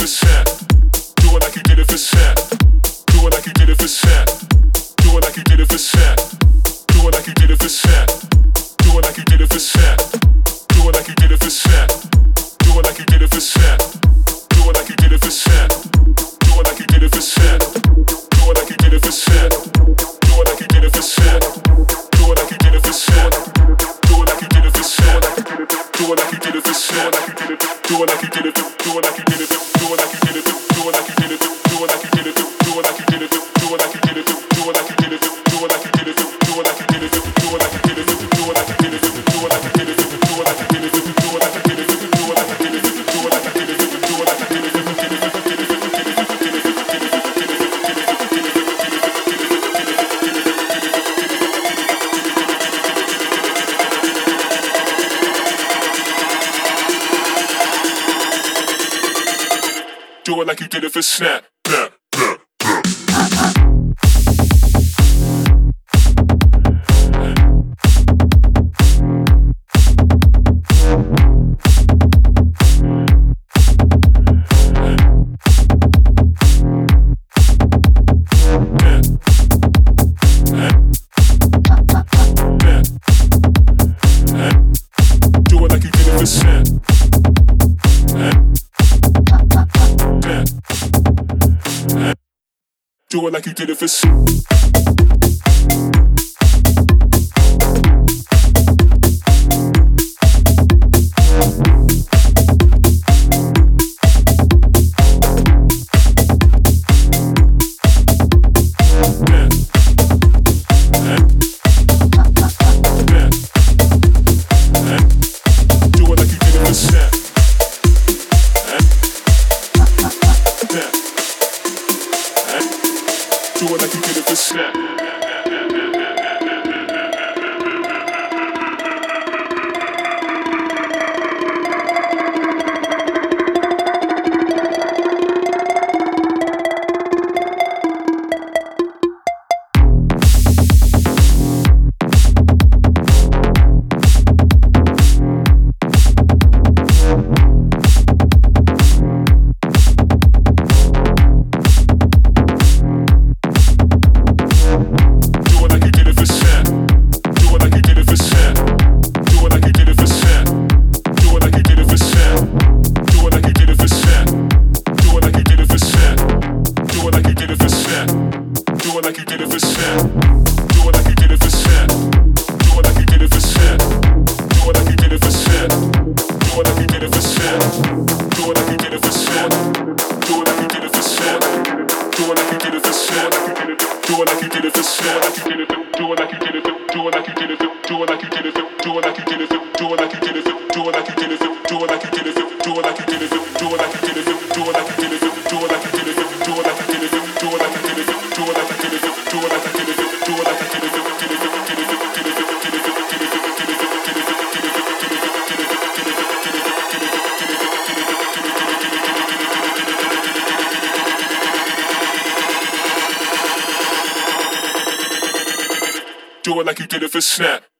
for Snap. Do it like you did it for Snap. Do it like you did it for Snap. Do it like you did it for Snap. Do it like you did it for Snap. Do it like you did it for Snap. Do it like you did it for Snap. Do it like you did it for Snap. Do it like you did it for Snap. Do it like you did it for Snap. Do it like you did it for Snap. Do it like you did it for Snap. Do it like you did it for Snap. Do it like you did it for Snap. Do it like you did it for Snap. Do it like you did it. Do it like you did it. Do it like you did it. Do it like you did it. Do it like you did it. Do it like you did it. Do it like you did it. Do it like you did it. Do it like you did it. Do it like you did it. Do it like you did it. Do it like you did it. Do it like you did it. Do it like you did it. Do it like you did it. Do it like you did it. Do it like you did it. Do it like you did it. Do it like you did it for Snap. Do it like you did it for Snap. Do it like you did it for Do it like you did it for Snap. Do it like you did it for Snap. Do it like you did it for Snap. Do it like you did it for Snap. Do it like you did it for Snap. Do it like you did it for Snap. Do it like you did it for Snap. Do it like you did it for Snap. Do it like you did it for Snap. Do it like you did it for Snap. Do it like you did it. Do it like you did it. Do it like you did it. Do it like you did it. Do it like you did it. Do it like you did it. Do it like you did it. Do it like you did it. Do it like you did it. Do it like you did it. Do it like you did it. Do it like you did it. Do it like you did it. Do it like you did it. Do it like you did it. Do it like you did it. Do it like you did it for Snap.